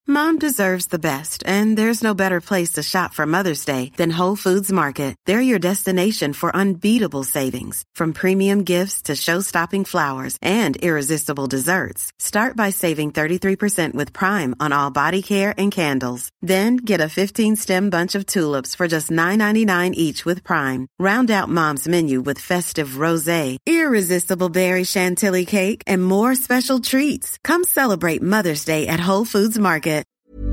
Mom deserves the best, and there's no better place to shop for Mother's Day than Whole Foods Market. They're your destination for unbeatable savings, from premium gifts to show-stopping flowers and irresistible desserts. Start by saving 33% with Prime on all body care and candles. Then get a 15-stem bunch of tulips for just $9.99 each with Prime. Round out Mom's menu with festive rosé, irresistible berry chantilly cake, and more special treats. Come celebrate Mother's Day at Whole Foods Market.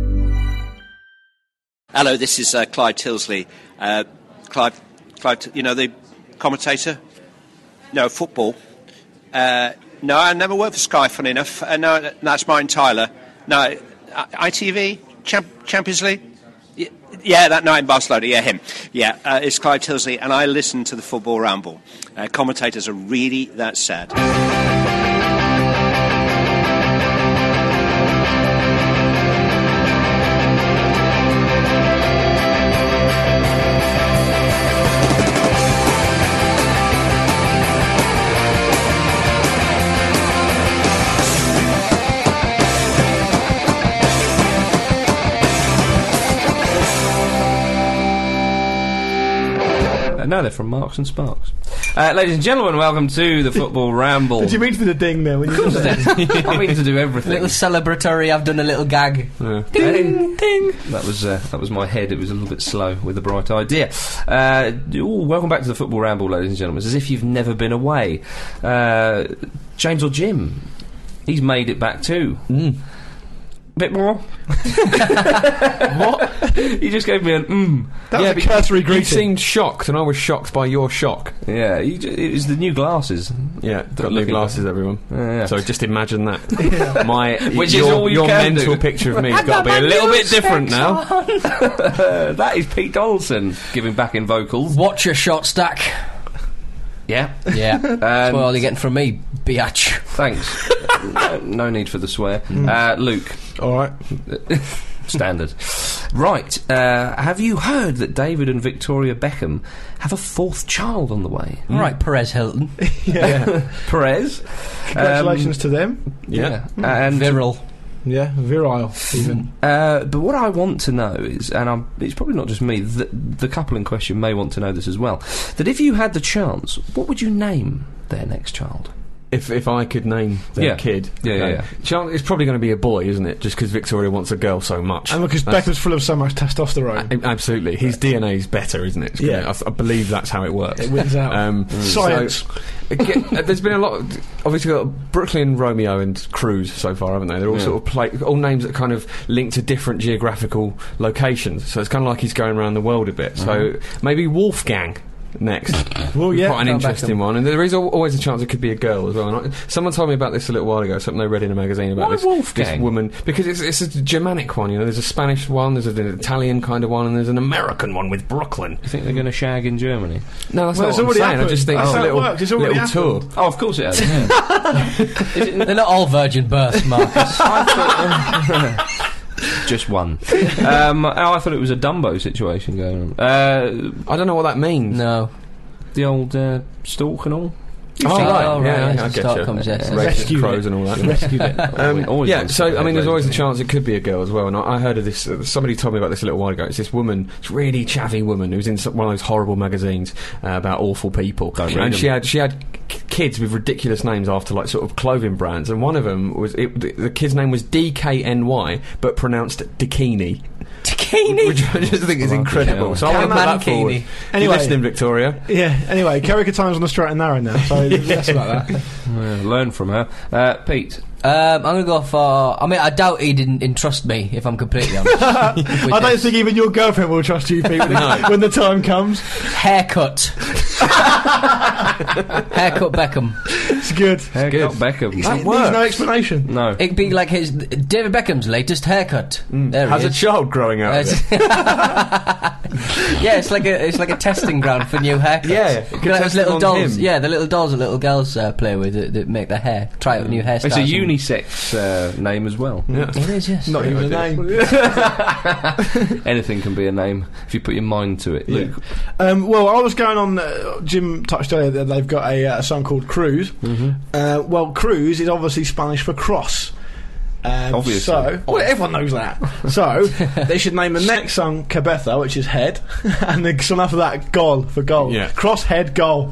Hello, this is Clyde Tilsley. Clyde, you know, the commentator? No, football. No, I never worked for Sky, funny enough. No, that's Martin Tyler. No, ITV? Champions League? Yeah, that night in Barcelona, yeah, him. Yeah, it's Clyde Tilsley, and I listen to the Football Ramble. Commentators are really that sad. No, they're from Marks and Sparks. Ladies and gentlemen, welcome to the Football Ramble. Did you mean to do the ding there? When you did that? I mean to do everything. A little celebratory. I've done a little gag. Yeah. Ding, ding. That was my head. It was a little bit slow with a bright idea. Welcome back to the Football Ramble, ladies and gentlemen. It's as if you've never been away. James or Jim, he's made it back too. Bit more. What? You just gave me an That was a cursory greeting. You seemed shocked, and I was shocked by your shock. Yeah, it was the new glasses. Yeah, got new glasses, everyone. Yeah. So just imagine that. Which is all you your can mental do. picture of me has got to be a little bit different now. That is Pete Donaldson giving back in vocals. Watch your shot stack. Yeah. Yeah. That's all you're getting from me, biatch. Thanks. No need for the swear. Luke. All right. Standard. Right. Have you heard that David and Victoria Beckham have a fourth child on the way? All right, Perez Hilton. Yeah. Perez. Congratulations to them. Yeah. And Viral. Yeah, virile even. But what I want to know is, and it's probably not just me, the couple in question may want to know this as well, that if you had the chance, what would you name their next child? If I could name their kid, it's probably going to be a boy, isn't it? Just because Victoria wants a girl so much, and because Beckham's full of so much testosterone. Absolutely, his DNA's better, isn't it? I believe that's how it works. It wins out. Science. There's been a lot. Obviously, got Brooklyn, Romeo, and Cruz so far, haven't they? They're all sort of all names that kind of link to different geographical locations. So it's kind of like he's going around the world a bit. So maybe Wolfgang. Next. Well, yeah, quite an interesting one, and there is always a chance it could be a girl as well. And someone told me about this a little while ago, something I read in a magazine about this woman, because it's a Germanic one, you know. There's a Spanish one, there's an Italian kind of one, and there's an American one with Brooklyn. You think they're going to shag in Germany? No, that's not what I'm saying. I just think it's a little tour. Oh, of course it has. Yeah. They're not all virgin births, Marcus. Just one. I thought it was a Dumbo situation going on. I don't know what that means. No. The old stalk and all. Right. Yeah, I get you. Comes Rescue crows and all that. Rescued it. So I mean, there's always a chance it could be a girl as well. And I heard of this. Somebody told me about this a little while ago. It's this woman, this really chavvy woman, who's in one of those horrible magazines about awful people. And she had kids with ridiculous names after like sort of clothing brands, and one of them was the kid's name was DKNY, but pronounced Dakini. Dakini, which I just think is incredible. So I want to put that forward. Anyway, you listening, Victoria? Yeah. Anyway, Kerrick time's on the straight and narrow now, so that's about that. Learn from her, Pete. I'm going to go for... I mean, I doubt he didn't entrust me, if I'm completely honest. I don't think even your girlfriend will trust you, Pete, when the time comes. Haircut. Haircut Beckham. It's good. Haircut Beckham. That works. Needs no explanation. No. It'd be like David Beckham's latest haircut. There Has a child growing out of it. Yeah, it's like a testing ground for new haircuts. Yeah. Like those little dolls. Him. Yeah, the little dolls that little girls play with that make their hair. Try out new hairstyles. It's a unisex name as well. Yeah. It is, yes. Not even a name. Anything can be a name if you put your mind to it. Luke. Well, I was going on. Jim touched earlier that they've got a song called Cruz. Well, Cruz is obviously Spanish for cross. Obviously. So, well, everyone knows that. So, they should name the next song Cabetha, which is head, and the song after that, Goal, for goal. Yeah. Cross, head, goal.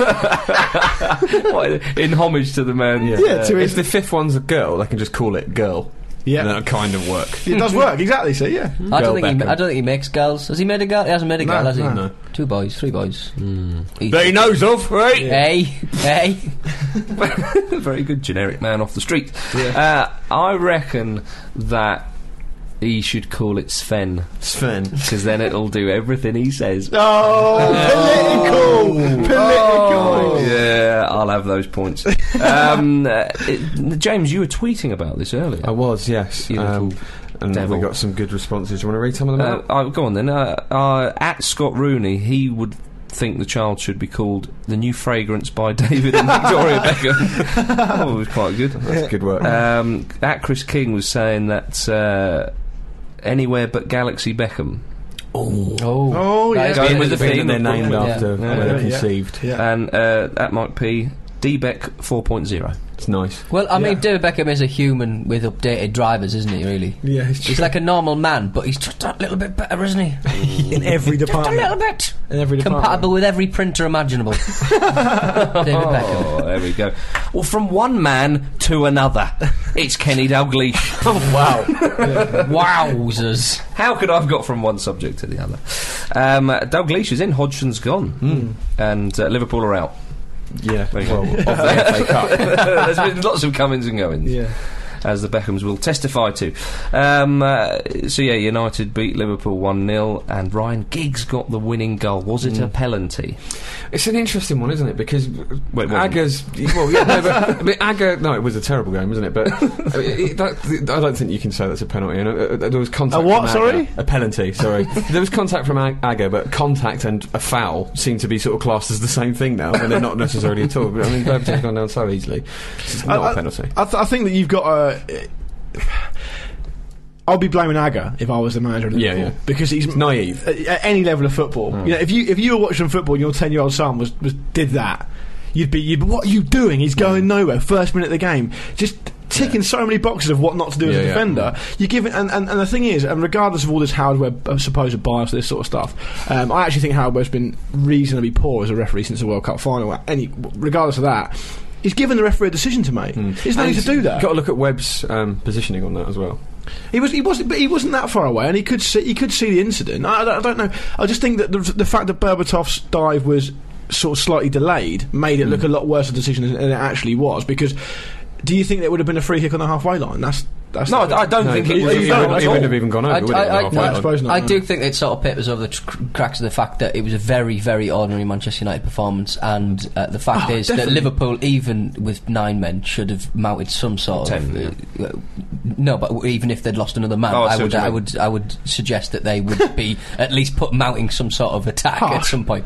In homage to the man. If the fifth one's a girl, they can just call it Girl. Yeah. And that'll kind of work. It does work, exactly, so yeah. I don't think he makes girls. Has he made a girl? He hasn't made a girl, has he? No. 2 boys, 3 boys. That he knows of, right? Hey. Very good generic man off the street. I reckon that he should call it Sven. Because then it'll do everything he says. Oh, political. Yeah, I'll have those points. James, you were tweeting about this earlier. I was, yes. You and devil. we got some good responses. Do you want to read some of them out? Go on then. At Scott Rooney, he would think the child should be called The New Fragrance by David and Victoria Beckham. It was quite good. That's good work. At Chris King was saying that Anywhere But Galaxy Beckham. Oh, yeah. Going with the theme. They're named after where they're conceived. Yeah. And at Mike P, D-Beck 4.0. It's nice. Well, I mean, David Beckham is a human with updated drivers, isn't he, really? Yeah, he's like a normal man, but he's just a little bit better, isn't he? In every department. Just a little bit. In every department. Compatible with every printer imaginable. David Beckham. Oh, there we go. Well, from one man to another, it's Kenny Dalglish. Oh, wow. Wowzers. How could I have got from one subject to the other? Dalglish is in, Hodgson's gone, and Liverpool are out. Yeah, well, of the FA Cup. There's been lots of comings and goings. Yeah. As the Beckhams will testify to. United beat Liverpool 1-0 and Ryan Giggs got the winning goal. Was it a penalty? It's an interesting one, isn't it? Because Aga's... it was a terrible game, wasn't it? But I don't think you can say that's a penalty. There was contact what, from Aga. sorry? A penalty, sorry. There was contact from Aga, but contact and a foul seem to be sort of classed as the same thing now, and they're not necessarily at all. But, I mean, Burberton's gone down so easily. It's not a penalty. I think that you've got I'll be blaming Aga if I was the manager of Liverpool. Yeah. Because he's naive at any level of football. You know, if you were watching football and your 10-year-old son did that, you'd be what are you doing? He's going nowhere. First minute of the game, just ticking so many boxes of what not to do as a defender. You give it, and the thing is, and regardless of all this Howard Webb supposed bias, this sort of stuff, I actually think Howard Webb's been reasonably poor as a referee since the World Cup final. Regardless of that, he's given the referee a decision to make. He's no need to do that. You've got to look at Webb's positioning on that as well. He wasn't that far away, and he could see the incident. I don't know. I just think that the fact that Berbatov's dive was sort of slightly delayed made it look a lot worse a decision than it actually was. Because do you think there would have been a free kick on the halfway line? I don't think it would have even gone over. I suppose not. I do think it sort of papers over the cracks of the fact that it was a very, very ordinary Manchester United performance, and the fact is that Liverpool, even with 9 men, should have mounted some sort of 10. No, but even if they'd lost another man, I would suggest that they would be at least mounting some sort of attack at some point.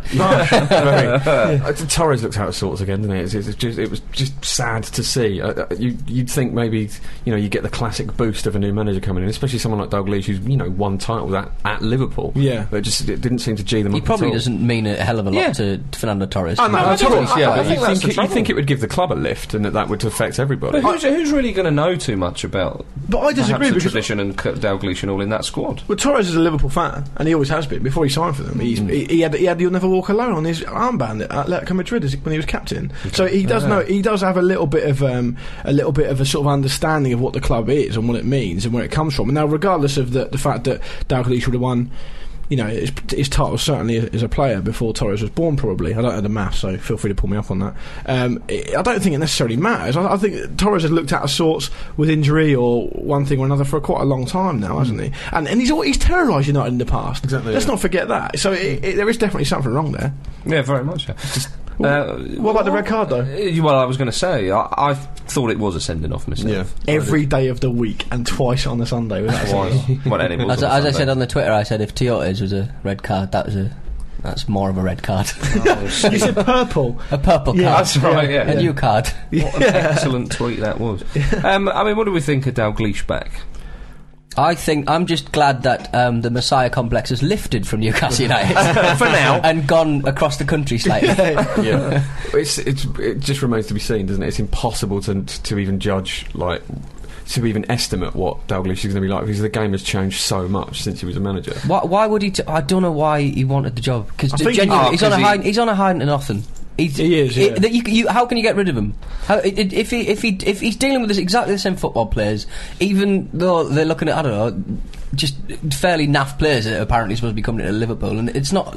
Torres looks out of sorts again, doesn't it? It was just sad to see. You'd think maybe you get the classic boost of a new manager coming in, especially someone like Dalglish who's won titles at Liverpool. Yeah, but it didn't seem to G them. He up probably at all. doesn't mean a hell of a lot to Fernando Torres. But you think it it would give the club a lift, and that would affect everybody. But who's really going to know too much about? But I disagree the because tradition and Dalglish and all in that squad. Well, Torres is a Liverpool fan, and he always has been. Before he signed for them, he had "You'll Never Walk Alone" on his armband at Atletico Madrid when he was captain. So he does know. He does have a little bit of a sort of understanding of what the club is and what it means and where it comes from. And now, regardless of the fact that Dalglish would have won, his title certainly as a player before Torres was born, probably. I don't know the maths, so feel free to pull me up on that. I don't think it necessarily matters. I think Torres has looked out of sorts with injury or one thing or another for quite a long time now, hasn't he? And he's terrorised United in the past. Exactly. Let's not forget that. So there is definitely something wrong there. Yeah, very much. What about the red card, though? Well, I was going to say, I thought it was a sending off myself. Yeah. Every day of the week and twice on a Sunday. As I said on the Twitter, I said if Teotes was a red card, that's more of a red card. You said purple. A purple card. That's right, yeah. A new card. What an excellent tweet that was. What do we think of Dalglish back? I think I'm just glad that the Messiah complex has lifted from Newcastle United for now and gone across the country slightly. It just remains to be seen, doesn't it? It's impossible to even judge to even estimate what Dalglish is going to be like, because the game has changed so much since he was a manager. Why would he? I don't know why he wanted the job, because genuinely he's on a high to nothing. He is. Yeah. How can you get rid of him? If he's dealing with exactly the same football players, even though they're looking at, I don't know, just fairly naff players that are apparently supposed to be coming into Liverpool, and it's not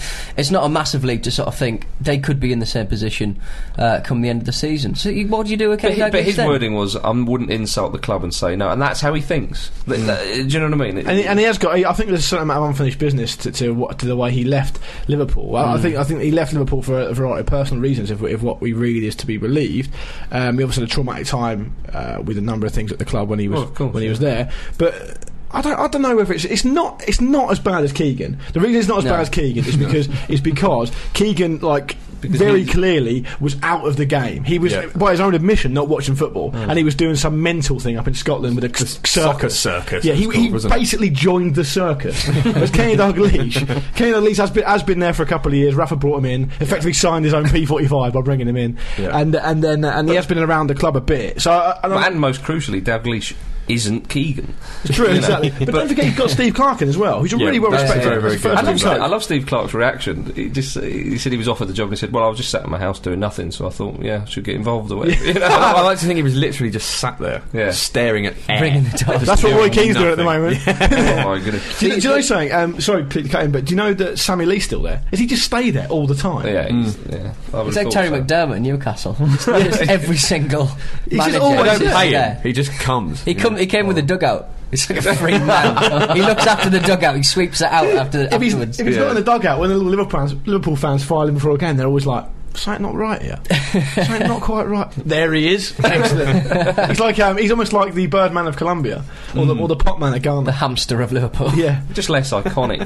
a massive leap to sort of think they could be in the same position come the end of the season. So what do you do with Kenny Dalglish? But his wording was, I wouldn't insult the club and say no, and that's how he thinks. Do you know what I mean? And he has got. I think there's a certain amount of unfinished business to the way he left Liverpool. I think he left Liverpool for a variety of personal reasons, if what we read is to be believed. He obviously had a traumatic time with a number of things at the club when he was there, but. I don't know whether it's not as bad as Keegan. The reason it's not as bad as Keegan is because Keegan very clearly was out of the game. He was, by his own admission, not watching football, and he was doing some mental thing up in Scotland with a circus. Yeah, he basically joined the circus. Whereas Kenny Dalglish has been there for a couple of years. Rafa brought him in, effectively signed his own P45 by bringing him in, and he has been around the club a bit. So, and most crucially, Dalglish isn't Keegan. It's true, exactly. But don't forget you've got Steve Clarke as well, who's a really well respected. Very good. I love Steve Clarke's reaction. He said he was offered the job and he said, well, I was just sat in my house doing nothing, so I thought, I should get involved or whatever. I like to think he was literally just sat there staring at air. That's what Roy Keane's doing at the moment. Oh my goodness. Do you know something? Sorry to cut in, but do you know that Sammy Lee's still there? Does he just stay there all the time? Yeah, it's like Terry McDermott in Newcastle. Every single manager. They don't pay him. He just comes. He came with a dugout. It's like a free man. He looks after the dugout. He sweeps it out afterwards. If he's not in the dugout, when the Liverpool fans file him for a game, they're always like, something not right here. Something not quite right. There he is. Excellent. He's almost like the Birdman of Colombia, or the Popman of Ghana. The hamster of Liverpool. Yeah, just less iconic.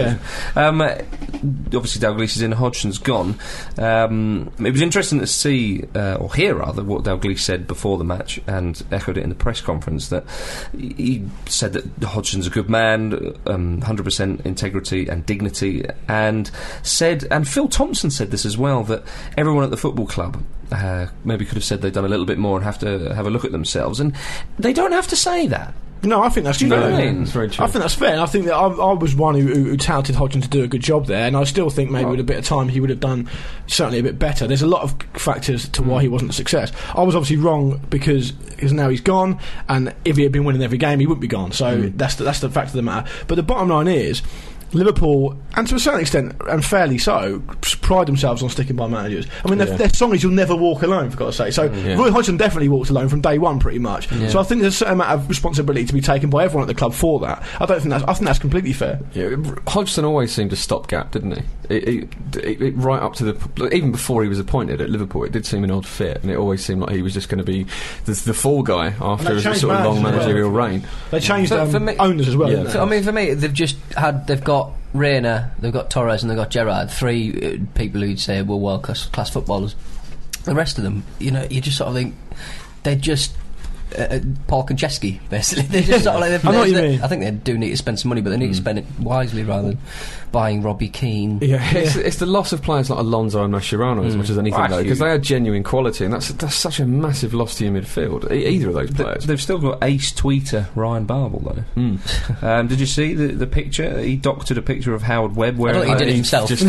Obviously, Dalglish is in. Hodgson's gone. It was interesting to see or hear rather what Dalglish said before the match, and echoed it in the press conference. That he said that Hodgson's a good man, 100% integrity and dignity, and Phil Thompson said this as well, that everyone at the football club maybe could have said they've done a little bit more and have to have a look at themselves, and they don't have to say that. No, I think that's true. That's very true. I think that's fair, and I think that I was one who touted Hodgson to do a good job there, and I still think maybe with a bit of time he would have done certainly a bit better. There's a lot of factors to why he wasn't a success. I was obviously wrong because now he's gone, and if he had been winning every game, he wouldn't be gone. So that's the fact of the matter. But the bottom line is, Liverpool, and to a certain extent, and fairly so, pride themselves on sticking by managers. I mean, their song is "You'll Never Walk Alone," for God's sake. So Roy Hodgson definitely walked alone from day one, pretty much. Yeah. So I think there's a certain amount of responsibility to be taken by everyone at the club for that. I think that's completely fair. Yeah, Hodgson always seemed a stopgap, didn't he? Right up to even before he was appointed at Liverpool, it did seem an odd fit, and it always seemed like he was just going to be the fall guy after a sort of long managerial reign. They changed owners as well. Yeah. I mean, for me, they've got Reina, they've got Torres, and they've got Gerrard. Three people who'd say were world-class footballers. The rest of them, you just sort of think they're just Paul Konchesky, basically. They're just sort of like, I know what you mean. I think they do need to spend some money, but they need to spend it wisely rather than buying Robbie Keane. Yeah, it's the loss of players like Alonso and Mascherano as much as anything, though, because they are genuine quality, and that's such a massive loss to your midfield. Either of those players. They've still got ace tweeter Ryan Babel, though. Did you see the picture? He doctored a picture of Howard Webb. I don't think he did it himself. No.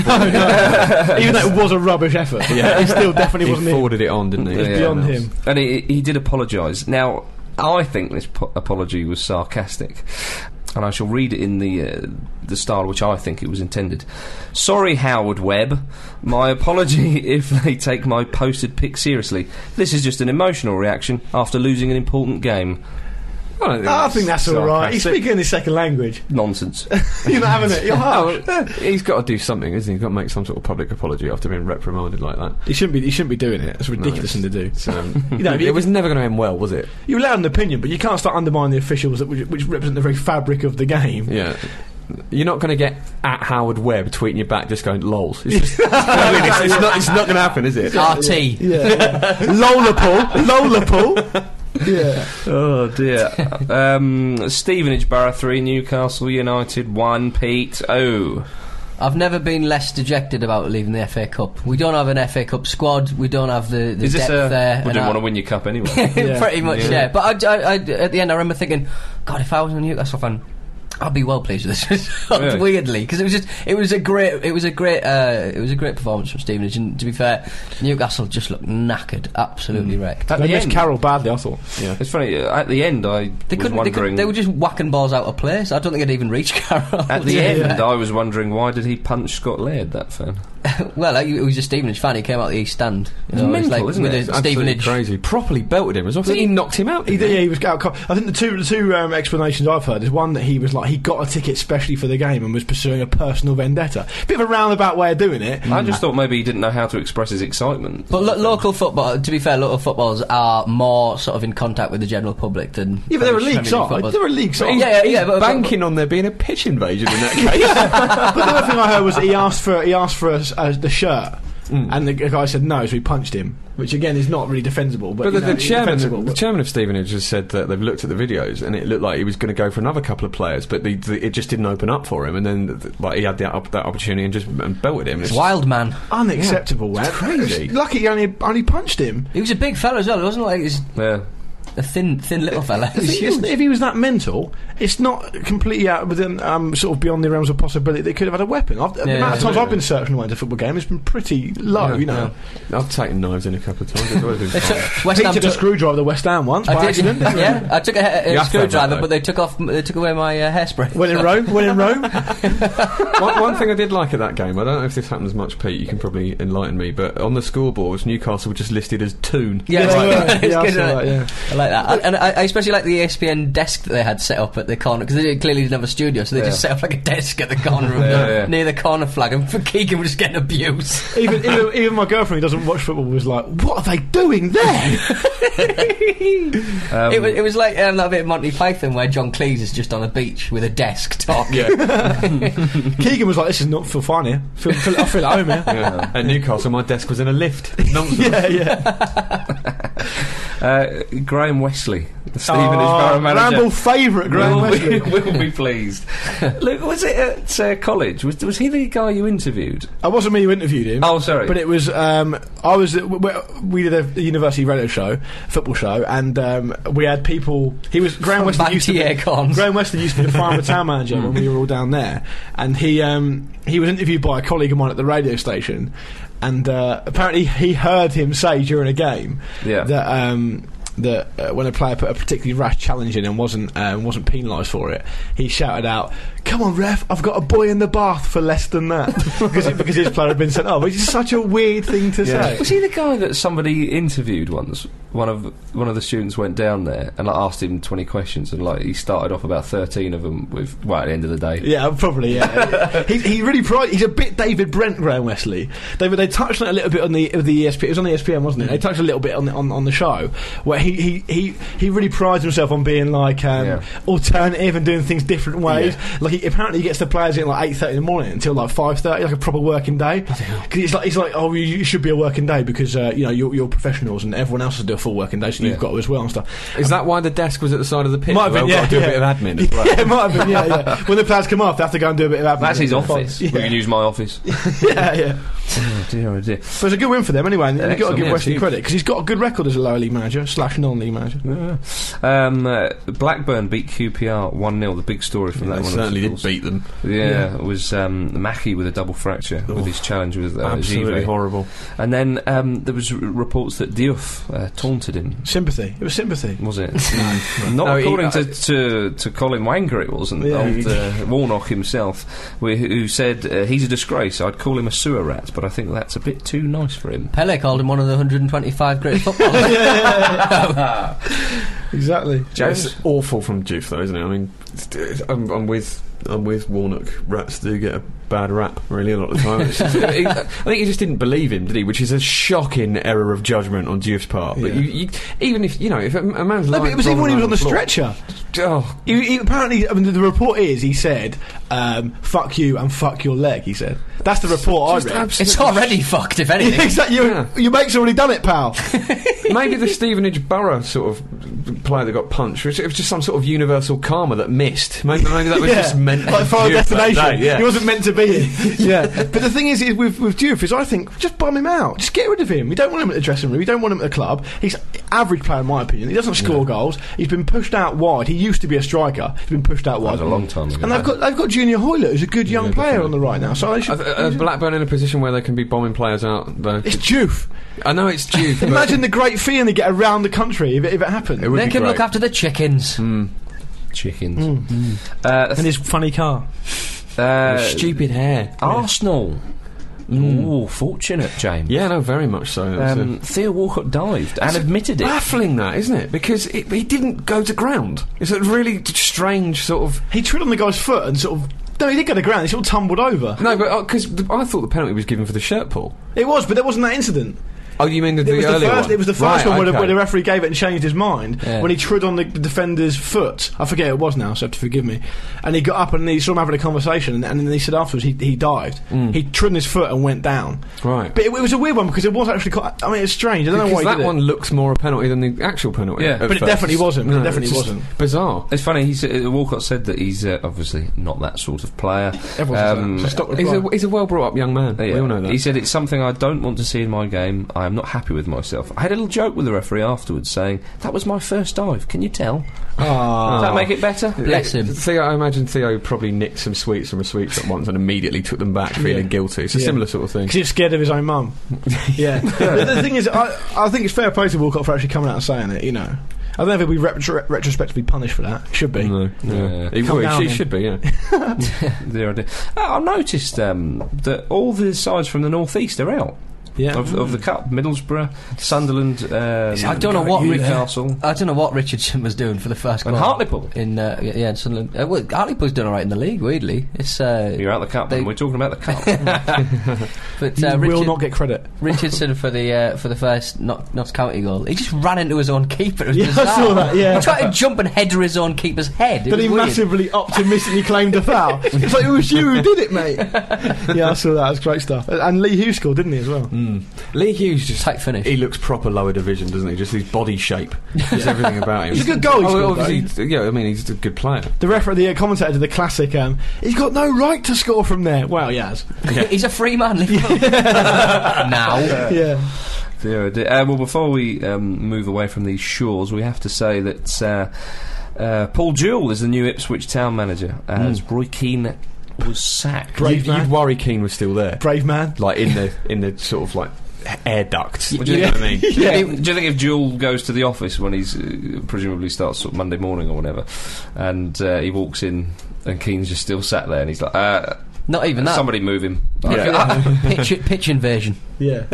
Even though it was a rubbish effort, it still definitely wasn't him. He forwarded it on, didn't he? It was beyond him. And he did apologise. Now, I think this apology was sarcastic, and I shall read it in the style which I think it was intended. Sorry, Howard Webb. My apology if they take my posted pic seriously. This is just an emotional reaction after losing an important game. I think that's alright. He's speaking in his second language. Nonsense. You're not having it. You're harsh. He's got to do something, isn't he? He's got to make some sort of public apology after being reprimanded like that. He shouldn't be doing it. It's a ridiculous thing to do. It was never going to end well, was it? You're allowed an opinion, but you can't start undermining the officials which represent the very fabric of the game. Yeah. You're not going to get at Howard Webb tweeting you back just going lols. It's not going to happen, is it? RT. Yeah. Lolapool. Yeah. Oh dear. Stevenage Borough 3, Newcastle United 1. Pete. I've never been less dejected about leaving the FA Cup. We don't have an FA Cup squad. We don't have the depth there. We didn't want to win your cup anyway. Pretty much, yeah. But I, at the end, I remember thinking, God, if I was a Newcastle fan, I'd be well pleased with this result, weirdly, because it was a great performance from Stevenage. And to be fair, Newcastle just looked knackered, absolutely wrecked. They missed Carroll badly, I thought. Yeah, it's funny. At the end, they were just whacking balls out of place. I don't think they'd even reach Carroll. At the end, I was wondering, why did he punch Scott Laird, that fan? Well, he was a Stevenage fan. He came out the East Stand. It's mental, isn't it? Stevenage crazy. Properly belted him as well. I think he knocked him out. He did. Yeah, he was out. I think the two explanations I've heard is one that he was like he got a ticket specially for the game and was pursuing a personal vendetta. Bit of a roundabout way of doing it. I just thought maybe he didn't know how to express his excitement. But local football, to be fair, local footballers are more sort of in contact with the general public than. Yeah, but they're a league side. They're a league side. Yeah, but banking on there being a pitch invasion in that case. But the other thing I heard was he asked for the shirt. And the guy said no, so he punched him, which again is not really defensible. But the chairman of Stevenage has said that they've looked at the videos and it looked like he was going to go for another couple of players, but it just didn't open up for him, and then he had that opportunity and just belted him. It's wild, man. Unacceptable. Yeah. It's crazy. Lucky he only punched him. He was a big fella as well. It wasn't like he's a thin little fella. If he was that mental, it's not completely out within sort of beyond the realms of possibility they could have had a weapon. The amount of times I've been searching away into a football game has been pretty low, you know. I've taken knives in a couple of times. He took a screwdriver to West Ham once by accident. Yeah, I took a screwdriver, but they took away my hairspray. When in Rome. One thing I did like at that game, I don't know if this happens much, Pete, you can probably enlighten me, but on the scoreboards, Newcastle were just listed as Toon. Yeah, I like that, and I especially like the ESPN desk that they had set up at the corner, because they clearly didn't have a studio, so they just set up like a desk at the corner near the corner flag, and Keegan was just getting abuse. Even my girlfriend who doesn't watch football was like, what are they doing there? It was like that bit of Monty Python where John Cleese is just on a beach with a desk talking. Keegan was like, this is not feel fine here. I feel at home here. At Newcastle, my desk was in a lift. Graham Wesley, the Stevenage Borough manager. Ramble favourite Graham Wesley. Will be pleased. Look, was it at college? Was he the guy you interviewed? It wasn't me who interviewed him. Oh, sorry. But it was, we did a university radio show, football show, and we had people. Graham Wesley used to be the Farmer Town manager when we were all down there, and he was interviewed by a colleague of mine at the radio station. And apparently he heard him say during a game that when a player put a particularly rash challenge in and wasn't penalised for it, he shouted out, "Come on, ref! I've got a boy in the bath for less than that," because his player had been sent off. Which is such a weird thing to say. Was he the guy that somebody interviewed once? One of the students went down there and asked him 20 questions, and he started off about 13 of them with at the end of the day. Yeah, probably. Yeah, he really he's a bit David Brent, Graham Wesley. They touched on it a little bit on the ESPN. It was on the ESPN, wasn't it? They touched a little bit on the show where he really prides himself on being alternative and doing things different ways. Apparently he gets the players in 8:30 in the morning until 5:30, like a proper working day. Because he's like, oh, you should be a working day because you're professionals and everyone else has to do a full working day, so you've got to as well and stuff. Is that why the desk was at the side of the pitch? Might have been, got to do a bit of admin as well. Yeah, it might have been, yeah. When the players come off, they have to go and do a bit of admin. That's his office. We can use my office. Yeah. Oh dear. But it's a good win for them anyway, and you've got to give Wesley credit because he's got a good record as a lower league manager / non-league manager. Blackburn beat QPR 1-0. The big story from that one. Certainly did beat them. Yeah, it was Mackie with a double fracture with his challenge with absolutely Givet. Horrible. And then there was reports that Diouf taunted him. Sympathy. It was sympathy. Was it? Not according to Colin Wanker. It wasn't. Old Warnock himself, who said he's a disgrace. I'd call him a sewer rat, but I think that's a bit too nice for him. Pele called him one of the 125 greatest footballers. Exactly. It's awful from Diouf, though, isn't it? I mean, I'm with Warnock. Rats do get a bad rap, really, a lot of the time. I think he just didn't believe him, did he? Which is a shocking error of judgment on Diouf's part. But even if if a man's but it was even when he was on the stretcher. He apparently, the report is he said, "Fuck you and fuck your leg." He said that's the report I read. It's already fucked, if anything. Exactly. Your mate's already done it, pal. Maybe the Stevenage Borough sort of player that got punched, it was just some sort of universal karma that missed. Maybe that was just me. moment. Like Final Destination. Day, yeah. He wasn't meant to be here. Yeah. But the thing is with Diouf is, I think, just bomb him out. Just get rid of him. We don't want him at the dressing room. We don't want him at the club. He's average player, in my opinion. He doesn't score goals. He's been pushed out wide. He used to be a striker. He's been pushed out wide. That was a long time ago. And they've got Junior Hoylett, who's a good young player on the right now. So Blackburn in a position where they can be bombing players out. It's Diouf. I know it's Diouf. Imagine the great feeling they get around the country if it happened. They can look after the chickens. Chickens. And his funny car. Stupid hair. Arsenal. Oh, fortunate, James. Yeah, no, very much so. Theo Walcott dived and admitted it. Baffling, that, isn't it? Because he didn't go to ground. It's a really strange sort of... He trod on the guy's foot and sort of... No, he didn't go to ground. He sort of tumbled over. No, but because I thought the penalty was given for the shirt pull. It was, but there wasn't that incident. Oh, you mean the earlier one? It was the first one where the referee gave it and changed his mind when he trod on the defender's foot. I forget who it was now, so you have to forgive me. And he got up and he saw him having a conversation, and then he said afterwards he dived. He trod on his foot and went down. Right. But it was a weird one because it was actually quite... I mean, it's strange. I don't know why he did that one looks more a penalty than the actual penalty. Yeah, but it definitely wasn't. It definitely wasn't. Bizarre. It's funny, Walcott said that he's obviously not that sort of player. He's a well-brought-up young man. We all know that. He said, it's something I don't want to see in my game. I am not happy with myself. I had a little joke with the referee afterwards saying, that was my first dive, can you tell? Does that make it better? Bless him. Theo, I imagine Theo probably nicked some sweets from a sweet shop once and immediately took them back feeling guilty. It's a similar sort of thing. Because he's scared of his own mum. Yeah. The thing is, I think it's fair play to Walcott for actually coming out and saying it, you know. I don't know if he'll be retrospectively punished for that. Should be. No. He should be, yeah. I noticed that all the sides from the North East are out. Yeah. Of the Cup, Middlesbrough, Sunderland, I don't know what Newcastle. I don't know what Richardson was doing for the first goal. And Hartlepool in Sunderland. Well, Hartlepool's done all right in the league. Weirdly, it's you're out the Cup, and we're talking about the Cup. But will not get credit. Richardson for the first Notts County goal. He just ran into his own keeper. It was bizarre. I saw that. Yeah, he tried to jump and header his own keeper's head. Then he massively optimistically claimed a foul. It's like, it was you who did it, mate. Yeah, I saw that. It was great stuff. And Lee Hughes scored, didn't he, as well? Lee Hughes just tight finish. He looks proper lower division, doesn't he? Just his body shape, just everything about him. He's a good goal. Obviously, I mean, he's a good player. The commentator did the classic. He's got no right to score from there. Well, he has. Yeah. He's a free man. Now, yeah. Well, before we move away from these shores, we have to say that Paul Jewell is the new Ipswich Town manager, as Roy Keane was sacked. You'd worry Keane was still there. Brave man. Like in the sort of like air ducts. Do you know what I mean? Do you think if Jewell goes to the office when he's presumably starts sort of Monday morning or whatever, and he walks in and Keane's just still sat there and he's like, not even that. Somebody move him. Pitch invasion. Yeah.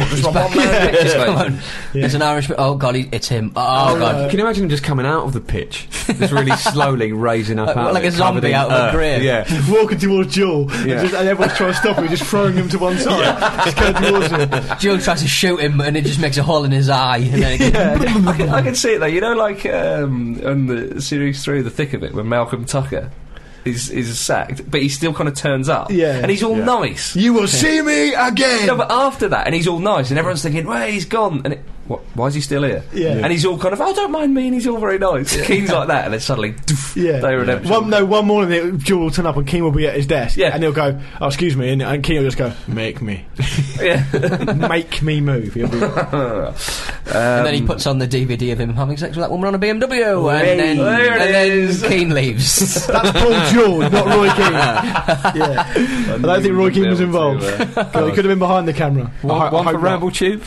There's an Irishman. Oh God, it's him. Oh God. Can you imagine him just coming out of the pitch, just really slowly raising up out like a zombie out of a grave? Yeah. Walking towards Jewell, and everyone's trying to stop him, just throwing him to one side. Just going towards him. Jewell tries to shoot him, and it just makes a hole in his eye. And then I can see it though. You know, like on the series 3, The Thick of It, when Malcolm Tucker is sacked, but he still kind of turns up, and he's all nice. You will see me again. No, but after that, and he's all nice, and everyone's thinking, well, he's gone, and why is he still here? Yeah. And he's all kind of, don't mind me, and he's all very nice. Keane's like that, and then suddenly, they redemption. One morning, Jewell will turn up, and Keane will be at his desk, and he'll go, oh, excuse me, and Keane will just go, make me. Make me move. He'll be and then he puts on the DVD of him having sex with that woman on a BMW, and then Keane leaves. That's Paul Jewell, not Roy Keane. I don't think Roy Keane was involved. He could have been behind the camera. One for Ramble Tube.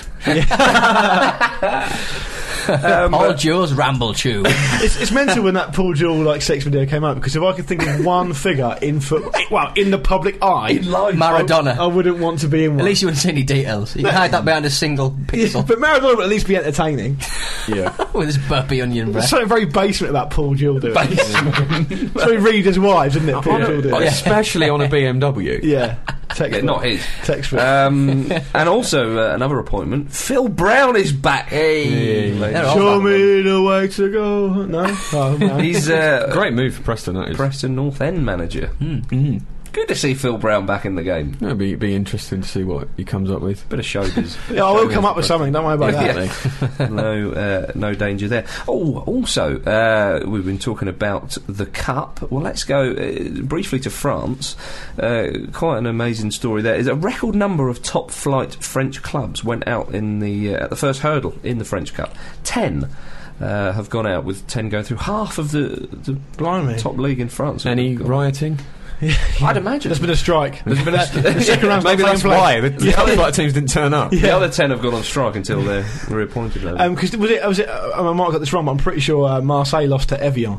Paul Jewell's Ramble Tube. It's mental when that Paul Jewell sex video came out, because if I could think of one figure in the public eye, in life, Maradona, I wouldn't want to be in one. At least you wouldn't see any details. You can hide that behind a single pixel. But Maradona would at least be entertaining. With his burpy onion breath. There's something very basement about Paul Jewell doing. It's very Reader's Wives, isn't it? Paul Jewell doing. Especially on a BMW. Yeah. Not his. Textbook. And also another appointment. Phil Brown is back. Show me the way to go. No, he's great move for Preston. That is Preston North End manager. Good to see Phil Brown back in the game. It'd be interesting to see what he comes up with. Bit of showbiz. Yeah, I will come up with something. Don't worry about that. No danger there. Oh, also, we've been talking about the Cup. Well, let's go briefly to France. Quite an amazing story there. Is a record number of top-flight French clubs went out in at the first hurdle in the French Cup. 10 have gone out, with 10 going through. Half of the top league in France. Any rioting? I'd imagine. There's been a strike. There's been the second round. Maybe that's why the other flight teams didn't turn up. Yeah. The other 10 have gone on strike until they're reappointed. Because was it? I might have got this wrong, but I'm pretty sure Marseille lost to Evian.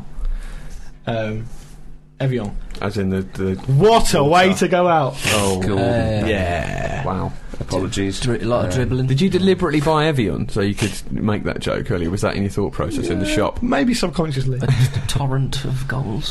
Evian. As in the what a way to go out. Oh, yeah. Wow. Apologies. A lot of dribbling. Did you deliberately buy Evian so you could make that joke earlier? Was that in your thought process in the shop? Maybe subconsciously. A torrent of goals.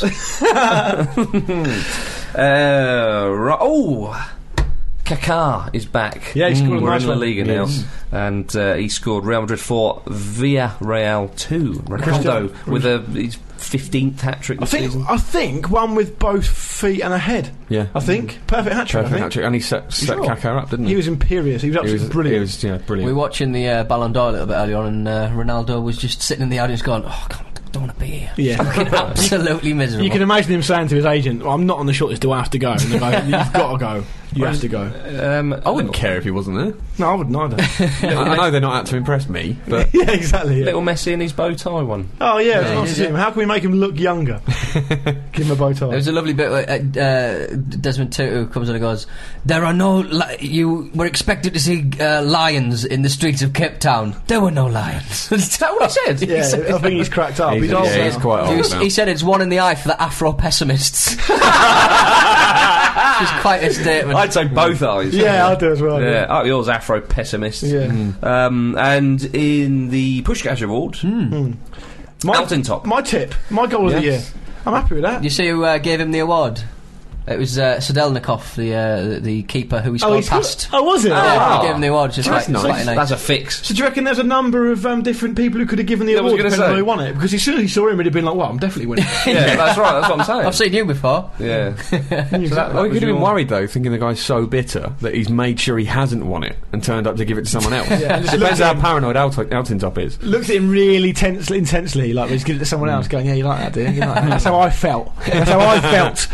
Kaká is back. Yeah, he scored We're a nice in La one. Liga now, and he scored Real Madrid 4, Villarreal 2. Ronaldo with his 15th hat-trick this season. I think one with both feet and a head. Yeah. I think. Perfect hat-trick. And he set Kaká up, didn't he? He was imperious. He was absolutely brilliant. He was brilliant. We were watching the Ballon d'Or a little bit earlier on, and Ronaldo was just sitting in the audience going, "Oh, come on, I don't want to be here." Yeah. Absolutely miserable. You can imagine him saying to his agent, "I'm not on the shortlist, do I have to go?" And the guy, "You've got to go. You have to go." I wouldn't care if he wasn't there. No, I wouldn't either. I know they're not out to impress me, but... Yeah, exactly. Yeah. Little Messi in his bow tie one. Oh, yeah, it's nice to see him. How can we make him look younger? Give him a bow tie. There was a lovely bit where Desmond Tutu comes in and goes, "There are no... you were expected to see lions in the streets of Cape Town. There were no lions." Is that what he said? Yeah, I think he's cracked up. He's old now. He's quite old now. He said it's one in the eye for the Afro-pessimists. Which is quite a statement. I'd say both eyes. Yeah, I'll do as well. Yeah, up yours, Afro pessimist. Yeah. And in the Puskás Award, Elton Top. My tip, my goal of the year. I'm happy with that. You see who gave him the award? It was Sadelnikov, the keeper who he scored past. Oh, was it? Yeah, he gave him the award. Just That's nice. That's a fix. So do you reckon there's a number of different people who could have given the award depending on who won it? Because as soon as he saw him, he'd have been like, "Well, I'm definitely winning." Yeah, that's right. That's what I'm saying. I've seen you before. Yeah. He could have been worried though, thinking the guy's so bitter that he's made sure he hasn't won it and turned up to give it to someone else. Depends how paranoid Elton Top is. Looked at him really intensely, like he's giving it to someone else, going, "Yeah, you like that, do you? You like that?" That's how I felt. That's how I felt.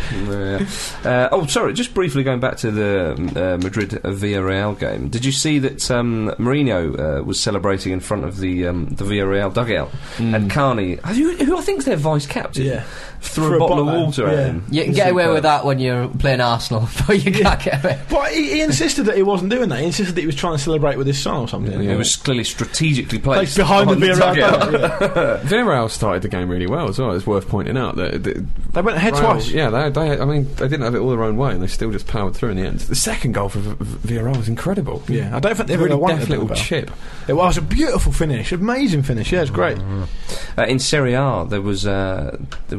Yeah. Sorry, just briefly going back to the Madrid Villarreal game. Did you see that Mourinho was celebrating in front of the Villarreal dugout, and Carney, who I think is their vice captain, threw a bottle of water at him? You can get away with that when you're playing Arsenal, but you can't get away. But he insisted that he wasn't doing that. He insisted that he was trying to celebrate with his son or something. It was clearly strategically placed behind the Villarreal dugout. Villarreal started the game really well as well. It's worth pointing out that they went ahead twice. Yeah, they didn't have it all their own way, and they still just powered through in the end. The second goal for Villarreal was incredible. Yeah, I don't think they really won deft little chip. It was a beautiful finish, amazing finish. Yeah, it's great. In Serie A, there was a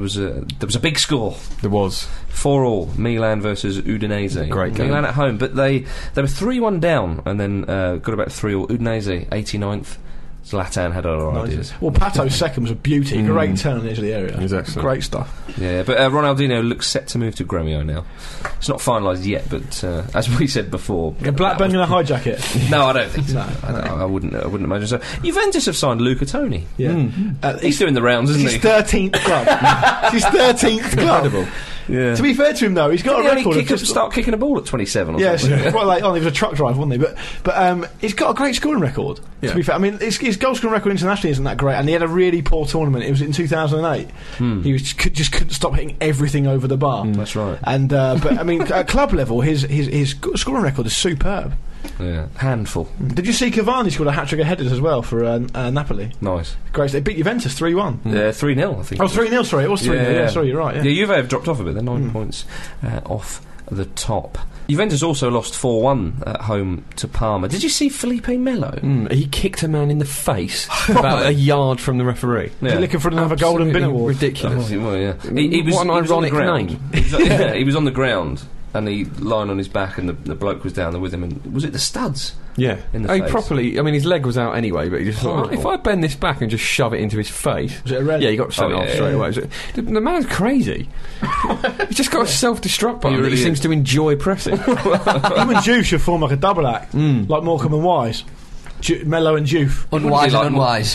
big score. There was 4-4 Milan versus Udinese. Great game. Milan at home, but they were 3-1 down, and then got about 3-3. Udinese 89th. Zlatan had other ideas. Well, Pato's second was a beauty. Great turn on the edge of the area. He was excellent. Great stuff. Yeah, but Ronaldinho looks set to move to Gremio now. It's not finalised yet, but as we said before, Blackburn going to hijack it? No, I don't think so. No. I wouldn't imagine so. Juventus have signed Luca Toni. Yeah, he's doing the rounds, isn't he? His 13th club. His 13th club. Incredible. Yeah. To be fair to him, though, he's got a record. Start kicking a ball at 27 or yes, something. quite late on. He was a truck driver, wasn't he? But he's got a great scoring record. Yeah. To be fair, I mean, his goal scoring record internationally isn't that great, and he had a really poor tournament. It was in 2008. He just couldn't stop hitting everything over the bar. That's right. And but I mean, at club level, his scoring record is superb. Yeah, handful. Did you see Cavani scored a hat-trick of headers as well for Napoli? Nice. Great. They beat Juventus 3-1. 3-0, I think. Oh, 3-0, sorry. It was 3-0. Yeah, sorry, you're right. Yeah, Juve have dropped off a bit. They're 9 points off the top. Juventus also lost 4-1 at home to Parma. Did you see Felipe Melo? He kicked a man in the face about a yard from the referee. Yeah. Looking for another Golden Bin award. Ridiculous. Well, yeah. He was, what an ironic name. He was on the ground, and he lying on his back, and the bloke was down there with him. And was it the Studs? Yeah. In the face. Properly. I mean, his leg was out anyway, but he just thought, if I bend this back and just shove it into his face. Was it a red? Yeah, he got sent off straight away. The man's crazy. He's just got a self-destruct button that he seems to enjoy pressing. Him and Juve should form like a double act, like Morecambe and Wise. Mello and Juve. Unwise and unwise.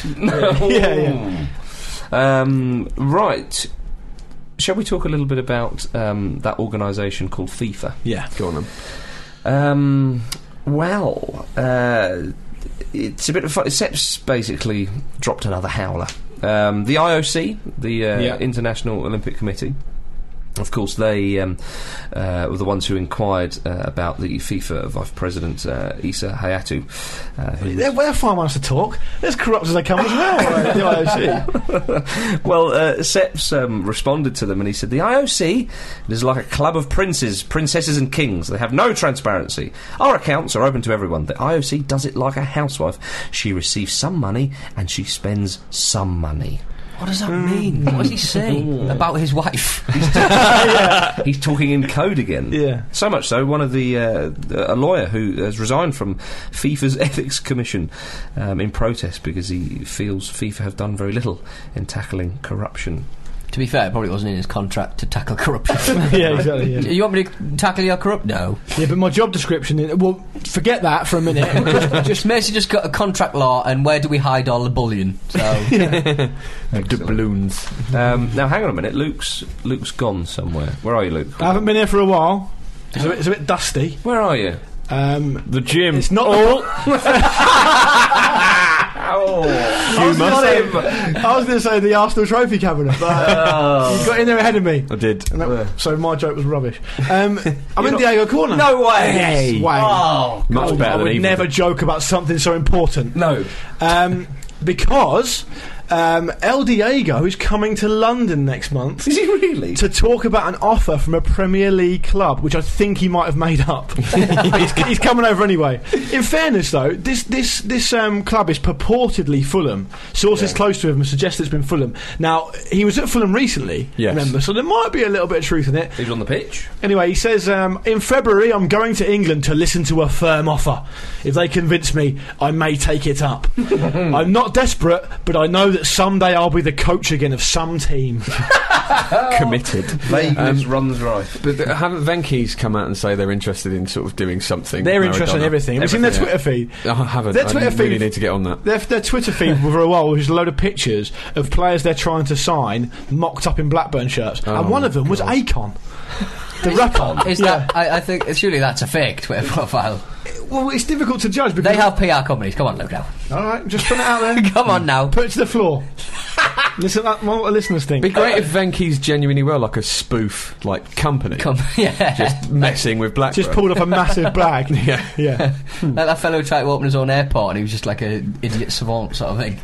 Right. Shall we talk a little bit about that organisation called FIFA? Yeah, go on then. It's a bit of fun. Seps basically dropped another howler. The IOC, the International Olympic Committee, of course, they were the ones who inquired about the FIFA Vice President Issa Hayatou. They're fine ones to talk. They're as corrupt as they come as well, the IOC. Well, Seps responded to them and he said, the IOC is like a club of princes, princesses and kings. They have no transparency. Our accounts are open to everyone. The IOC does it like a housewife. She receives some money and she spends some money. What does that mean? What does he say about his wife? He's talking in code again. Yeah. So much so, one of a lawyer who has resigned from FIFA's Ethics Commission in protest because he feels FIFA have done very little in tackling corruption. To be fair, it probably wasn't in his contract to tackle corruption. Yeah, exactly. Yeah. You want me to tackle your corrupt? No. Yeah, but my job description... Well, forget that for a minute. Macy just got a contract law, and where do we hide all the bullion? So doubloons. Now, hang on a minute. Luke's gone somewhere. Where are you, Luke? I haven't been here for a while. It's a bit dusty. Where are you? The gym. It's not all... I was going to say the Arsenal trophy cabinet, but you got in there ahead of me. I did. So my joke was rubbish. I'm in Diego Corner. No way. Yes, way. Oh, much better. I would never joke about something so important. No. Because El Diego is coming to London next month. Is he really? To talk about an offer from a Premier League club, which I think he might have made up. He's coming over anyway. In fairness, though, this club is purportedly Fulham. Sources close to him suggest it's been Fulham. Now, he was at Fulham recently, remember, so there might be a little bit of truth in it. He was on the pitch. Anyway, he says, in February, I'm going to England to listen to a firm offer. If they convince me, I may take it up. I'm not desperate, but I know that someday I'll be the coach again of some team. Committed. Vagueness runs right. But haven't Venky's come out and say they're interested in sort of doing something? They're interested in everything. Have you seen their Twitter feed? I haven't. Their Twitter feed, really need to get on that. Their Twitter feed for a while was just a load of pictures of players they're trying to sign mocked up in Blackburn shirts, and one of them was Akon. The rapper. Is that? I think surely that's a fake Twitter profile. Well, it's difficult to judge because they have PR companies. Come on, Luke. Now. All right, just put it out there. Come on now, put it to the floor. Listen, what listeners think. It'd be great if Venky's genuinely like a spoof, like company, just messing with Blackburn. Just pulled up a massive bag. yeah. Like that fellow who tried to open his own airport, and he was just like an idiot savant sort of thing.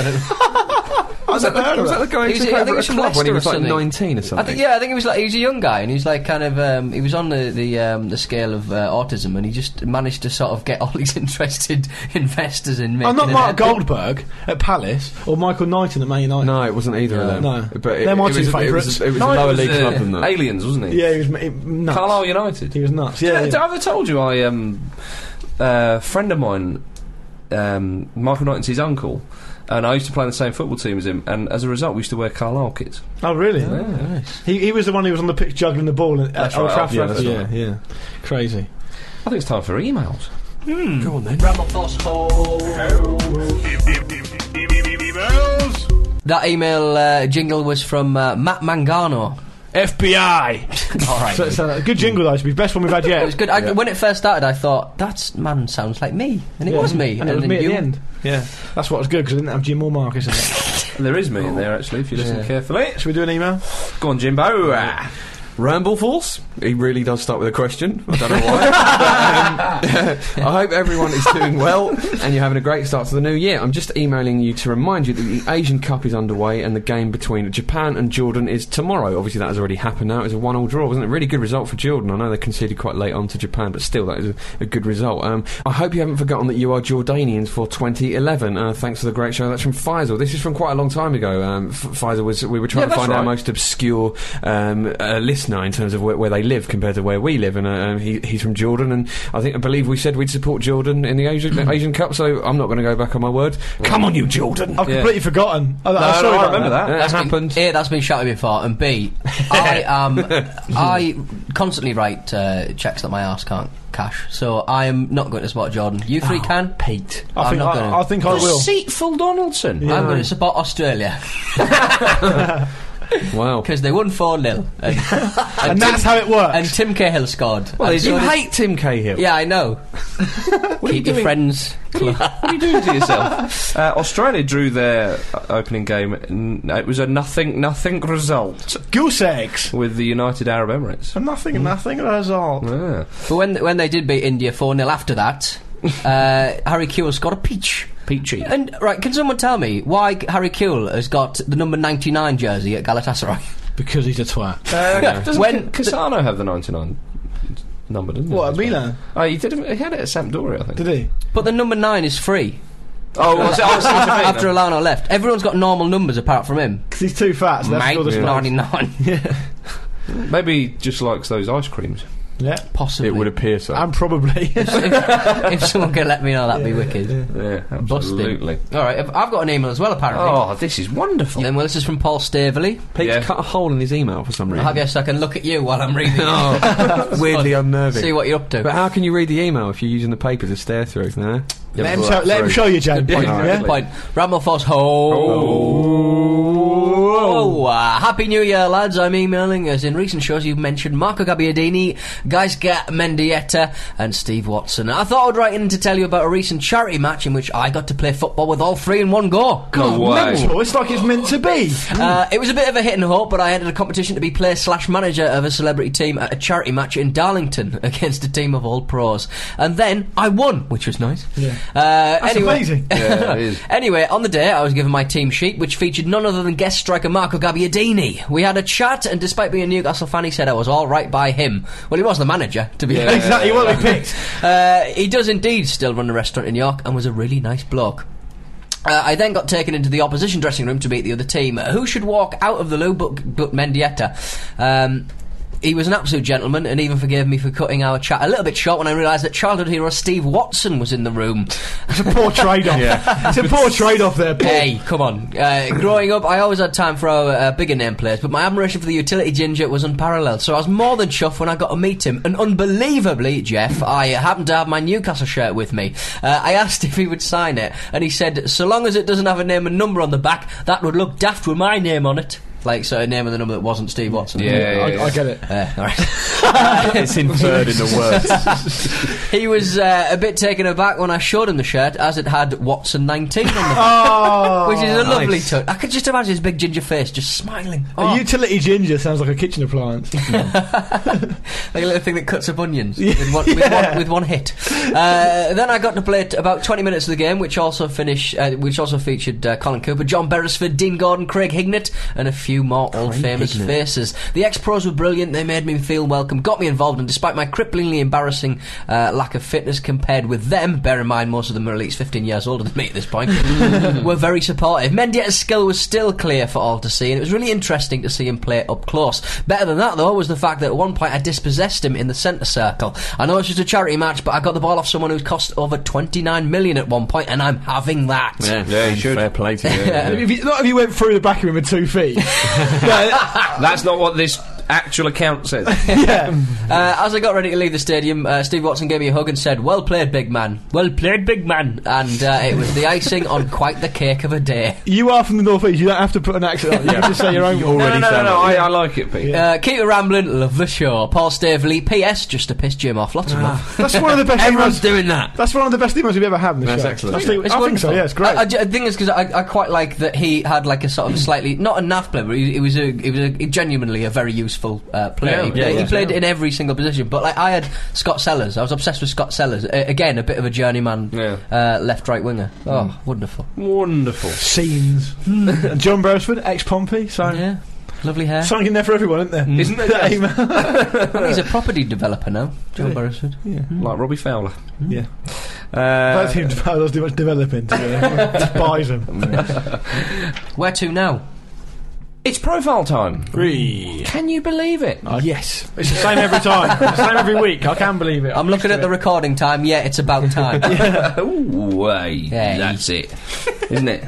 Was that the guy who took over a club when he was like 19 or something? I think he was a young guy, and he was like kind of he was on the scale of autism, and he just managed to sort of get all these interested investors in making. Not Mark Goldberg at Palace or Michael Knighton at Man United. No, it wasn't either of them. No, but they're my two favourites. It was a lower league club than that. Aliens, wasn't he? Yeah, he was nuts. Carlisle United. He was nuts. Have I ever told you a friend of mine, Michael Knighton's his uncle, and I used to play in the same football team as him, and as a result we used to wear Carlisle kits. Oh really? Yeah. Nice. He was the one who was on the pitch juggling the ball at Old Trafford. Yeah. Crazy. I think it's time for emails. Go on then. That email jingle was from Matt Mangano. FBI. All right. So, good jingle though. It's the best one we've had yet. It was good. When it first started, I thought that man sounds like me, and it was me, and it was me at the end. Yeah, that's what was good because I didn't have Jim or Marcus in it. There is me in there actually. If you listen carefully. Should we do an email? Go on, Jimbo. Ramblefuls? He really does start with a question. I don't know why. I hope everyone is doing well and you're having a great start to the new year. I'm just emailing you to remind you that the Asian Cup is underway and the game between Japan and Jordan is tomorrow. Obviously that has already happened now. It was a 1-1 draw, wasn't it? Really good result for Jordan. I know they conceded quite late on to Japan, but still that is a good result. I hope you haven't forgotten that you are Jordanians for 2011. Thanks for the great show. That's from Faisal. This is from quite a long time ago. Faisal we were trying to find our most obscure listener now in terms of where they live compared to where we live, and he's from Jordan, and I believe we said we'd support Jordan in the Asian Cup, so I'm not going to go back on my word. Come on, you Jordan! I've completely forgotten. I remember that. That's happened. A, that's been shouted before, and B, I constantly write checks that my arse can't cash, so I am not going to support Jordan. You three can? Pete. I think I will. Deceitful Donaldson. I'm going to support Australia. Wow. Because they won 4-0. And that's how it works. And Tim Cahill scored. Well, you hate Tim Cahill. Yeah, I know. Keep your friends close. What are you doing to yourself? Australia drew their opening game. It was a nothing result. Goose eggs. With the United Arab Emirates. A nothing result. Yeah. But when they did beat India 4-0 after that, Harry Kewell scored a peach. Peachy. And, right, can someone tell me why Harry Kewell has got the number 99 jersey at Galatasaray? Because he's a twat. Doesn't Cassano have the 99 number, doesn't he? What, at Milan? He had it at Sampdoria, I think. Did he? But the number 9 is free. Oh, was it? After Alano left. Everyone's got normal numbers apart from him. Because he's too fat, so that's all the 99. Yeah. Maybe he just likes those ice creams. Yeah, possibly. It would appear so. And probably. if someone could let me know, that'd be wicked. Yeah, absolutely. Busting. Alright, I've got an email as well, apparently. Oh, this is wonderful. Well, this is from Paul Staveley. Pete's cut a hole in his email for some reason. Have you, so I can look at you while I'm reading it. Weirdly unnerving. See what you're up to. But how can you read the email if you're using the paper to stare through? No? Let him show you, Jan. Good point. Rammelfoss happy New Year, lads. I'm emailing as in recent shows you've mentioned Marco Gabbiadini, Gaizka Mendieta and Steve Watson. I thought I'd write in to tell you about a recent charity match in which I got to play football with all three in one go. Mental. It's like it's meant to be. It was a bit of a hit and hope, but I entered a competition to be player/manager of a celebrity team at a charity match in Darlington against a team of all pros. And then I won, which was nice. Yeah. That's anyway, amazing. Yeah, it is. Anyway, on the day I was given my team sheet, which featured none other than guest striker Marco Gabbiadini. We had a chat, and despite being a Newcastle fan, he said I was all right by him. Well, he was the manager, to be fair. Exactly what we picked. He does indeed still run a restaurant in York and was a really nice bloke. I then got taken into the opposition dressing room to beat the other team. Who should walk out of the loo but Mendieta? He was an absolute gentleman and even forgave me for cutting our chat a little bit short when I realised that childhood hero Steve Watson was in the room. It's a poor trade-off. It's a poor trade-off there, Paul. Hey, come on. Growing up, I always had time for our bigger name players, but my admiration for the utility ginger was unparalleled, so I was more than chuffed when I got to meet him. And unbelievably, Jeff, I happened to have my Newcastle shirt with me. I asked if he would sign it, and he said, so long as it doesn't have a name and number on the back, that would look daft with my name on it. Like, so a name and the number that wasn't Steve Watson. I get it. All right. It's inferred in the words. He was a bit taken aback when I showed him the shirt, as it had Watson 19 on the back. Oh, which is a lovely touch. I could just imagine his big ginger face just smiling. A utility ginger sounds like a kitchen appliance. Like a little thing that cuts up onions with one hit. Then I got to play about 20 minutes of the game, which also featured Colin Cooper, John Beresford, Dean Gordon, Craig Hignett, and a few more old famous faces. The ex-pros were brilliant. They made me feel welcome, got me involved, and despite my cripplingly embarrassing lack of fitness compared with them, bear in mind most of them are at least 15 years older than me at this point, were very supportive. Mendieta's skill was still clear for all to see, and it was really interesting to see him play up close. Better than that, though, was the fact that at one point I dispossessed him in the centre circle. I know it's just a charity match, but I got the ball off someone who's cost over 29 million at one point, and I'm having that. Yeah, you should. Fair play to you. Not if you went through the back of him with 2 feet. That's not what this actual account says. As I got ready to leave the stadium, Steve Watson gave me a hug and said, well played, big man. Well played, big man. And it was the icing on quite the cake of a day. You are from the North East. You don't have to put an accent on. You can just say your own. No, I like it, Pete. Keep it rambling. Love the show. Paul Staveley. P.S. Just to piss Jim off. Lots of love. That's one of the best. Everyone's doing that. That's one of the best emails we've ever had in the show. That's excellent. I think so. Yeah, it's great. The thing is, because I quite like that he had like a sort of slightly not a naff player, but he was genuinely a very useful player. He played in every single position. But like I had Scott Sellers. I was obsessed with Scott Sellers. Again, a bit of a journeyman left-right winger. Oh, wonderful Scenes. And John Beresford, ex-Pompey. So yeah. Lovely hair. Something in there for everyone, isn't there? Isn't there? Well, he's a property developer now, John Beresford. Yeah. Like Robbie Fowler. Yeah. That seems does do much developing. Just buys them. Where to now? It's profile time. Three. Can you believe it? Yes. It's the same every time. It's the same every week. I can believe it. I'm looking at the recording time. Yeah, it's about time. Ooh, that's it. Isn't it?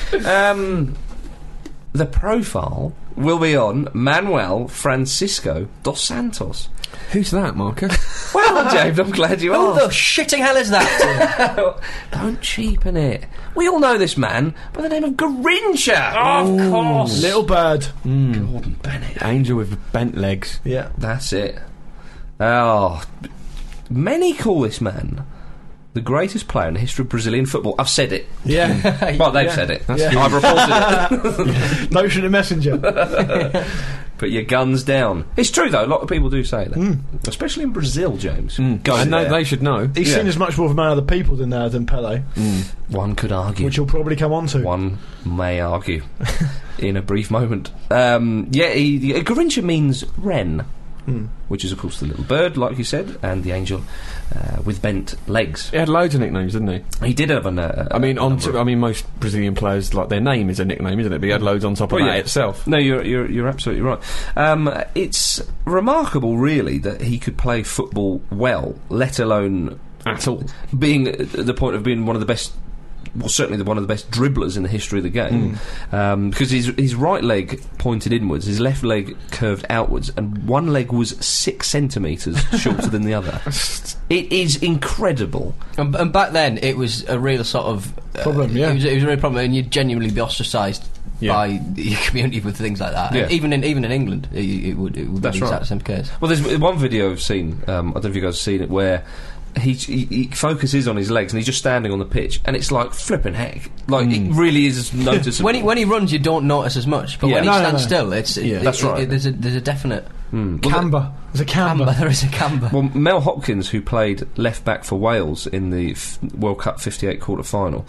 The profile will be on Manuel Francisco dos Santos. Who's that, Marcus? Well, James, I'm glad you asked. Who the shitting hell is that? Don't cheapen it. We all know this man by the name of Garincha. Oh, of course. Little bird. Gordon Bennett. Angel with bent legs. Yeah. That's it. Oh, many call this man the greatest player in the history of Brazilian football. I've said it. Yeah. Well, they've said it. Yeah. I've reported it. No shoot a messenger. Put your guns down. It's true, though. A lot of people do say that. Especially in Brazil, James. And they should know. He's seen as much more of a man of the people than Pelé. One could argue. Which you'll probably come on to. One may argue. In a brief moment. Garincha means wren. Which is, of course, the little bird, like you said, and the angel with bent legs. He had loads of nicknames, didn't he? He did have most Brazilian players, like, their name is a nickname, isn't it? But he had loads on top of that itself. No, you're absolutely right. It's remarkable, really, that he could play football well, let alone at all, being at the point of being one of the best. Well, certainly one of the best dribblers in the history of the game, because his right leg pointed inwards, his left leg curved outwards, and one leg was 6 centimetres shorter than the other. It is incredible. And back then, it was a real sort of problem. It was a real problem, and you'd genuinely be ostracised by your community with things like that. Yeah. Even in England, it would be the exact same case. Well, there's one video I've seen. I don't know if you guys have seen it, where he focuses on his legs and he's just standing on the pitch, and it's like flipping heck. Like it really is noticeable. when he runs, you don't notice as much, but when he stands still, that's right. There's a definite camber. There's a camber. There is a camber. Well, Mel Hopkins, who played left back for Wales in the World Cup '58 quarter final,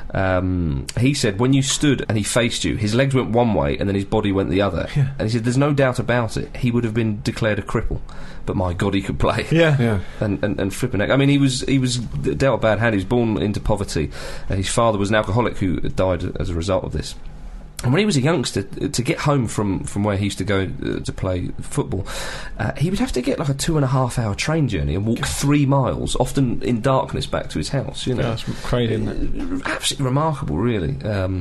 he said when you stood and he faced you, his legs went one way and then his body went the other. Yeah. And he said there's no doubt about it, he would have been declared a cripple. But my God, he could play. Yeah. And flipping heck. I mean, he was dealt a bad hand. He was born into poverty. His father was an alcoholic who died as a result of this. And when he was a youngster, to get home from where he used to go to play football, he would have to get like a 2.5-hour train journey and walk 3 miles, often in darkness, back to his house. You know, that's crazy, isn't it? Absolutely remarkable, really.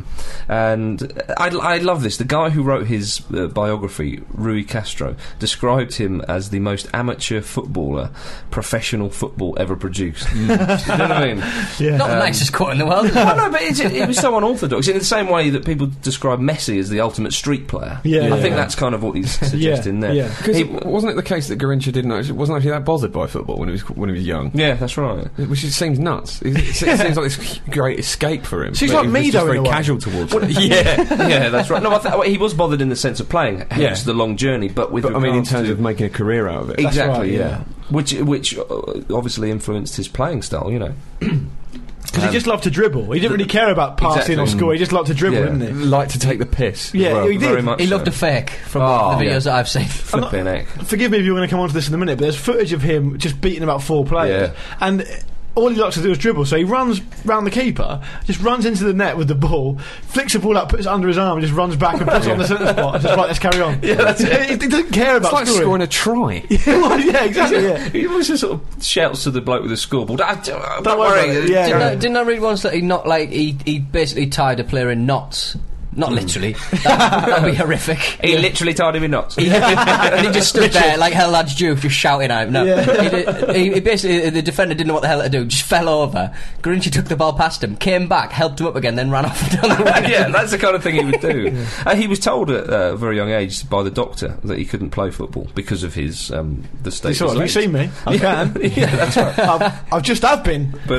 And I love this. The guy who wrote his biography, Rui Castro, described him as the most amateur footballer professional football ever produced. You know what I mean? Yeah. Not the nicest quote in the world. Oh, no, but it was so unorthodox. In the same way that people describe Messi as the ultimate street player. I think that's kind of what he's suggesting there. Yeah, because wasn't it the case that Garincha wasn't actually that bothered by football when he was young? Yeah, that's right. Which seems nuts. It seems like this great escape for him. So he's like me, though, very casual towards it. Yeah, that's right. No, he was bothered in the sense of playing, hence the long journey, but in terms of making a career out of it. Exactly, right, which obviously influenced his playing style, you know. Because he just loved to dribble. He didn't really care about passing or score. He just loved to dribble, didn't he? Liked to take the piss. Yeah, well. he did. Very much he loved to fake from the videos that I've seen. Flipping heck. Forgive me if you're going to come on to this in a minute, but there's footage of him just beating about 4 players. Yeah. And all he likes to do is dribble, so he runs round the keeper, just runs into the net with the ball, flicks the ball up, puts it under his arm, and just runs back and puts it on the centre spot. Just right, let's carry on. Yeah, that's it. He doesn't care about it's like scoring a try. Yeah, exactly. Yeah. He always just sort of shouts to the bloke with the scoreboard. Don't worry. Didn't I read once that he basically tied a player in knots? Not literally. That would be horrific. He literally tied him in knots. And he just stood there like hell lads Duke, just shouting at him. No, he basically, the defender didn't know what the hell to do, just fell over. Garincha took the ball past him, came back, helped him up again, then ran off down the road. Yeah, that's the kind of thing he would do. He was told at a very young age by the doctor that he couldn't play football because of his the state. Have you seen me? I can. Yeah, that's right. I've just been. But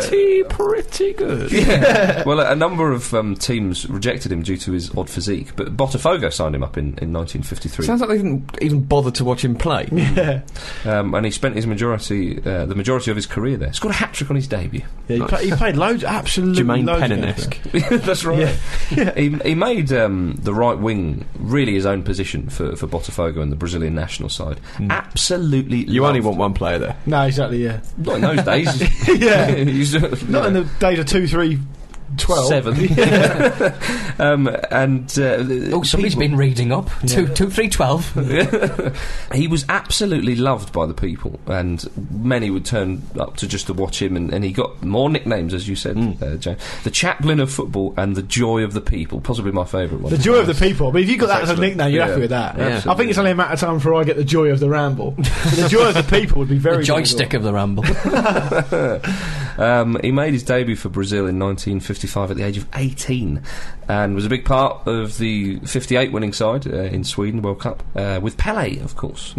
pretty good. Yeah. Well, a number of teams rejected him due to his odd physique, but Botafogo signed him up in 1953. Sounds like they didn't even bother to watch him play. Yeah. And he spent the majority of his career there. Scored a hat-trick on his debut. Yeah, he played loads, absolutely Jermaine loads. Pennant-esque. That's right. Yeah. He made the right wing really his own position for Botafogo and the Brazilian national side. Absolutely. You only want one player there. No, exactly, yeah. Not in those days. Yeah. Not in the days of 2-3 12. 7. Somebody's been reading up. 2, 3, 12. He was absolutely loved by the people, and many would turn up just to watch him, and he got more nicknames, as you said, James. The Chaplain of Football and the Joy of the People, possibly my favourite one. The Joy of the People. I mean, if you got that as a nickname, you're happy with that. Yeah. I think it's only a matter of time before I get the Joy of the Ramble. The Joy of the People would be very the joystick of the Ramble. He made his debut for Brazil in 1955 at the age of 18, and was a big part of the 58 winning side in Sweden World Cup, with Pelé, of course.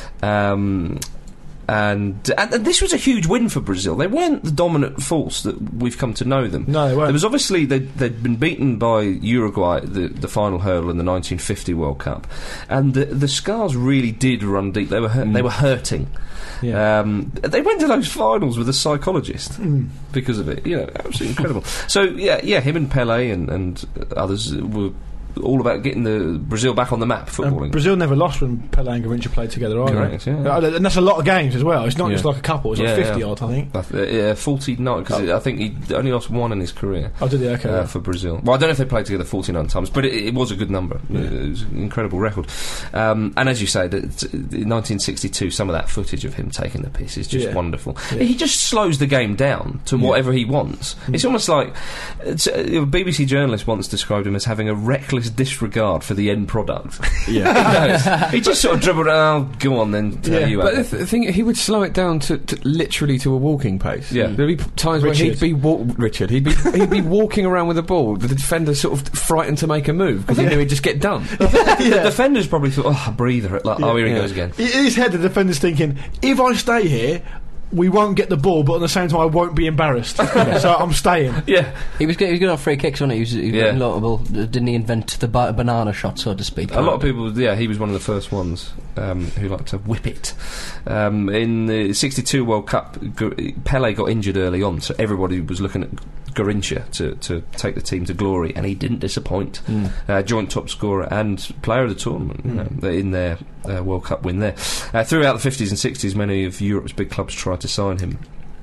And this was a huge win for Brazil. They weren't the dominant force that we've come to know them. No, they weren't. There was obviously they'd been beaten by Uruguay at the final hurdle in the 1950 World Cup, and the scars really did run deep. They were hurting. Yeah. They went to those finals with a psychologist because of it. Absolutely incredible. So yeah, him and Pelé and others were all about getting the Brazil back on the map, footballing. Brazil never lost when Pelé and Garrincha played together either. Correct, yeah. And that's a lot of games as well. It's not just like a couple, it's like 50 odd, I think. 49, because I think he only lost one in his career. Oh, did he? Okay. For Brazil. Well, I don't know if they played together 49 times, but it was a good number. Yeah. It was an incredible record. And as you say, in 1962, some of that footage of him taking the piss is just wonderful. Yeah. He just slows the game down to whatever he wants. It's almost like a BBC journalist once described him as having a reckless disregard for the end product. Yeah. He just sort of dribbled around, go on then, tell you. But the thing, he would slow it down to literally to a walking pace. Yeah. There'd be times when he'd be walking around with the ball, the defender sort of frightened to make a move because he knew he'd just get done. The defenders probably thought, breather, here he goes again. In his head, the defender's thinking, if I stay here, we won't get the ball, but at the same time I won't be embarrassed. So I'm staying. Yeah. He was good on free kicks, wasn't he? He was notable. Didn't he invent the banana shot, so to speak? A lot of people, he was one of the first ones who liked to whip it. In the 62 World Cup, Pelé got injured early on, so everybody was looking at Garrincha to take the team to glory, and he didn't disappoint. Joint top scorer and player of the tournament in their World Cup win there. Throughout the 50s and 60s, many of Europe's big clubs tried to sign him.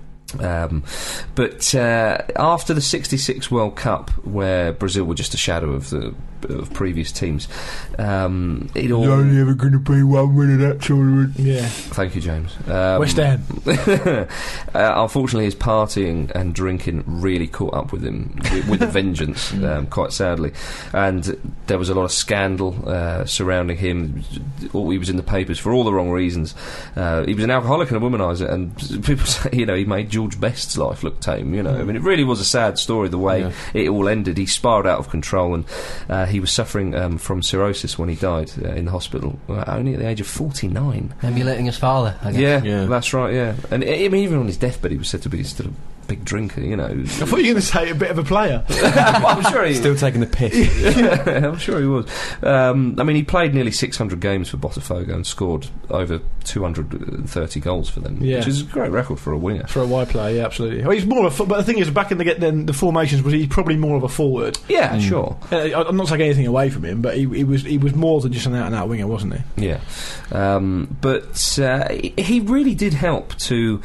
But after the 66 World Cup, where Brazil were just a shadow of previous teams, it all... There's only ever going to be one winner of that tournament. Yeah. Thank you, James. West Ham. Unfortunately, his partying and drinking really caught up with him with a vengeance, quite sadly. And there was a lot of scandal surrounding him. He was in the papers for all the wrong reasons. He was an alcoholic and a womanizer, and people say, he made George Best's life look tame. I mean, it really was a sad story the way it all ended. He spiralled out of control, and he was suffering from cirrhosis when he died in the hospital, only at the age of 49. Emulating his father, I guess. Yeah, that's right, yeah. And I mean, even on his deathbed, he was said to be still a big drinker, I thought you were going to say a bit of a player. I'm sure he's still taking the piss. I'm sure he was. I mean, he played nearly 600 games for Botafogo and scored over 230 goals for them, which is a great record for a winger. For a wide player, yeah, absolutely. Well, he's more of a... But the thing is, back in the formations, was he's probably more of a forward. Yeah, sure. I'm not taking anything away from him, but he was more than just an out-and-out winger, wasn't he? Yeah. But he really did help to...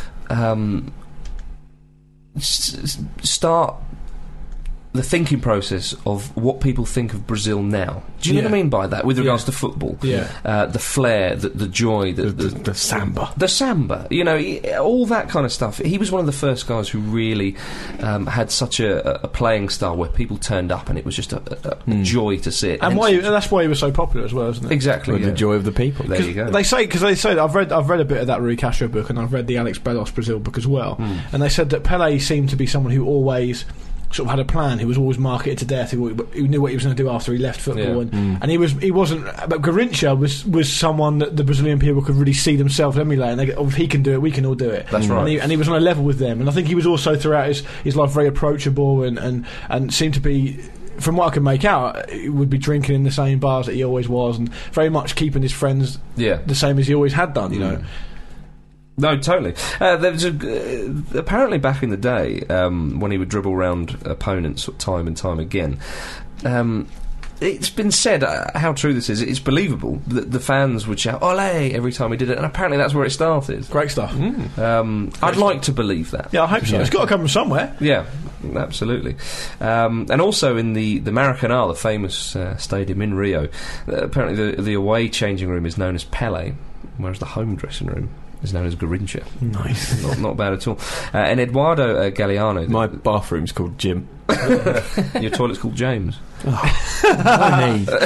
start the thinking process of what people think of Brazil now. Do you know what I mean by that, with regards to football? Yeah. The flair, the joy, the samba. The samba, all that kind of stuff. He was one of the first guys who really had such a playing style where people turned up and it was just a joy to see it. And that's why he was so popular as well, isn't it? Exactly. The joy of the people. There you go. They say I've read a bit of that Rui Castro book, and I've read the Alex Belos Brazil book as well, and they said that Pelé seemed to be someone who always sort of had a plan. He was always marketed to death. He knew what he was going to do after he left football, and he wasn't. But Garrincha was someone that the Brazilian people could really see themselves emulating. If he can do it, we can all do it. That's right. And he was on a level with them. And I think he was also throughout his life very approachable and seemed to be. From what I can make out, he would be drinking in the same bars that he always was, and very much keeping his friends the same as he always had done. You know. No, totally. There was apparently back in the day when he would dribble around opponents time and time again. It's been said, how true this is, it's believable that the fans would shout "Ole" every time he did it, and apparently that's where it started. Great stuff. I'd like to believe that. Yeah, I hope so. It's got to come from somewhere. Yeah. Absolutely. And also in the Maracanã, the famous stadium in Rio, apparently the away changing room is known as Pelé, whereas the home dressing room is known as Garincha. Nice. Not bad at all. And Eduardo Galeano... My bathroom's called Jim. Your toilet's called James. No need.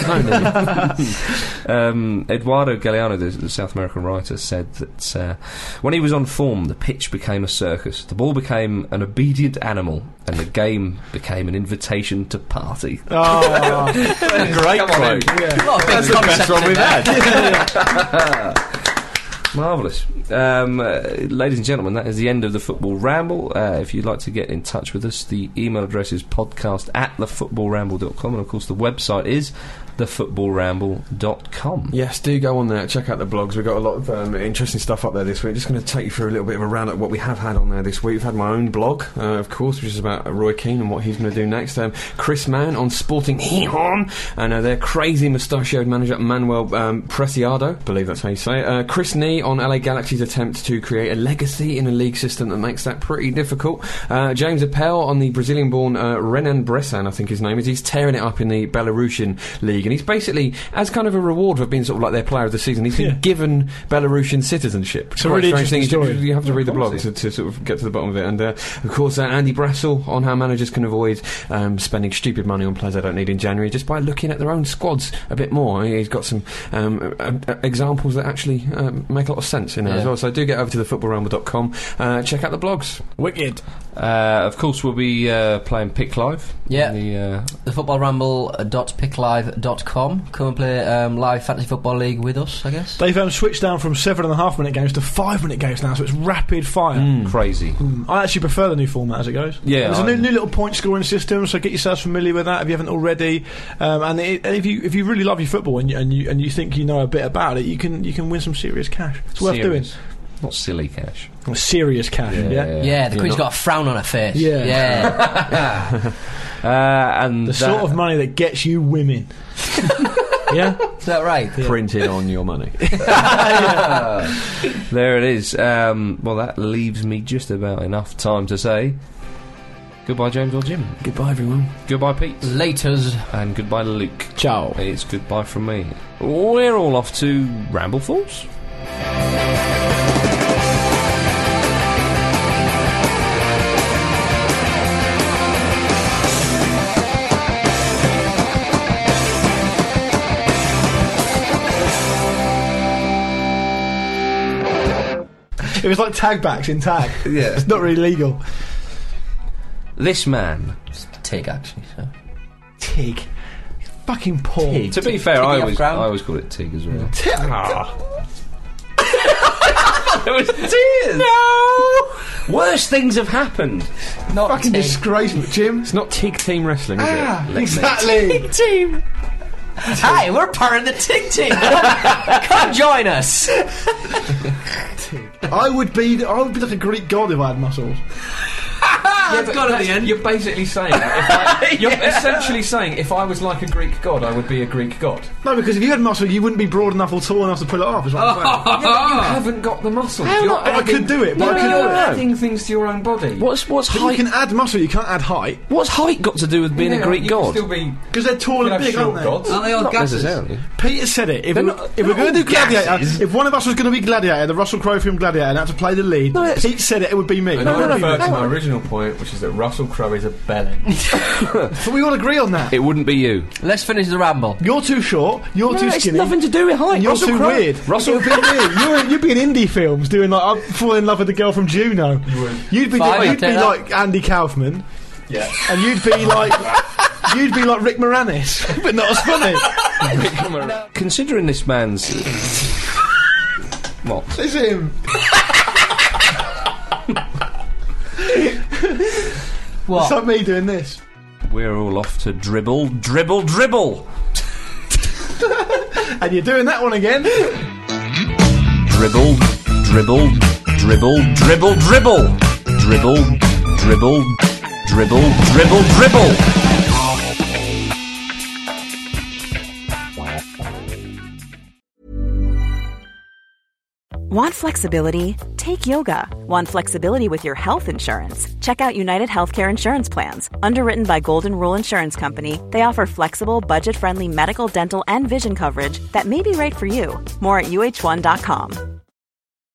Eduardo Galeano, the South American writer, said that when he was on form, the pitch became a circus, the ball became an obedient animal, and the game became an invitation to party. Oh, great quote. That's the best one we've had. Marvellous. Ladies and gentlemen, that is the end of the Football Ramble. If you'd like to get in touch with us, the email address is podcast@thefootballramble.com, and of course the website is thefootballramble.com. Yes, do go on there, check out the blogs. We've got a lot of interesting stuff up there this week. Just going to take you through a little bit of a round of what we have had on there this week. We've had my own blog, of course, which is about Roy Keane and what he's going to do next. Chris Mann on Sporting Gijón, and their crazy mustachioed manager Manuel Preciado, I believe that's how you say it. Chris Nee on LA Galaxy's attempt to create a legacy in a league system that makes that pretty difficult. James Appel on the Brazilian-born Renan Bressan, I think his name is. He's tearing it up in the Belarusian league. And he's basically, as kind of a reward for being sort of like their player of the season, he's been given Belarusian citizenship. It's a really interesting story. You have to read the blog to sort of get to the bottom of it. And of course, Andy Brassel on how managers can avoid spending stupid money on players they don't need in January just by looking at their own squads a bit more. He's got some examples that actually make a lot of sense in there as well. So do get over to thefootballramble.com, check out the blogs. Wicked. Of course, we'll be playing Pick Live. Yeah. thefootballramble.picklive.com. Come and play live fantasy football league with us, I guess. They've switched down from 7.5 minute games to 5 minute games now, so it's rapid fire. Crazy. I actually prefer the new format as it goes. Yeah, there's a new little point scoring system, so get yourselves familiar with that if you haven't already. And if you really love your football and you think you know a bit about it, you can win some serious cash. It's worth doing. Not silly cash. Serious cash. Yeah, the Queen's got a frown on her face. Yeah. And the sort of money that gets you women. Yeah, is that right? Yeah. Printed on your money. There it is. Well, that leaves me just about enough time to say goodbye, James or Jim. Goodbye, everyone. Goodbye, Pete. Laters. And goodbye, Luke. Ciao. It's goodbye from me. We're all off to Ramble Falls. It was like tag backs in tag. Yeah. It's not really legal. This man. It's Tig, actually. So. Tig. Fucking Paul. Tig. To be fair, I always call it Tig as well. There was tears. No. Worse things have happened. Not fucking disgraceful, Jim. It's not Tig Team Wrestling, is it? Exactly. Tig Team. Hi, we're part of the Tig Team. Come join us. I would be like a Greek god if I had muscles. Yeah, but at the end, you're basically saying you're essentially saying if I was like a Greek god, I would be a Greek god. No, because if you had muscle, you wouldn't be broad enough or tall enough to pull it off. Is what I'm saying. Yeah, but you haven't got the muscles. I could do it, but you're adding things to your own body. What's height? You can add muscle, you can't add height. What's height got to do with being a Greek god? Because they're tall and big, aren't they? Gods. Are they all gases? Peter said it. If we're going to do Gladiator, if one of us was going to be Gladiator, the Russell Crowe film Gladiator, and had to play the lead, Pete said it would be me. And I refer to my original point, which is that Russell Crowe is a bellend. So we all agree on that. It wouldn't be you. Let's finish the ramble. You're too short. You're too skinny. It's nothing to do with height. And you're too weird. Russell, you'd be in indie films doing like I'm falling in love with the girl from Juno. You would. You'd be like Andy Kaufman. Yeah. And you'd be like Rick Moranis, but not as funny. Considering this man's what? It's him. What? It's not me doing this. We're all off to dribble. And you're doing that one again. Dribble. Want flexibility? Take yoga. Want flexibility with your health insurance? Check out United Healthcare Insurance Plans. Underwritten by Golden Rule Insurance Company, they offer flexible, budget-friendly medical, dental, and vision coverage that may be right for you. More at UH1.com.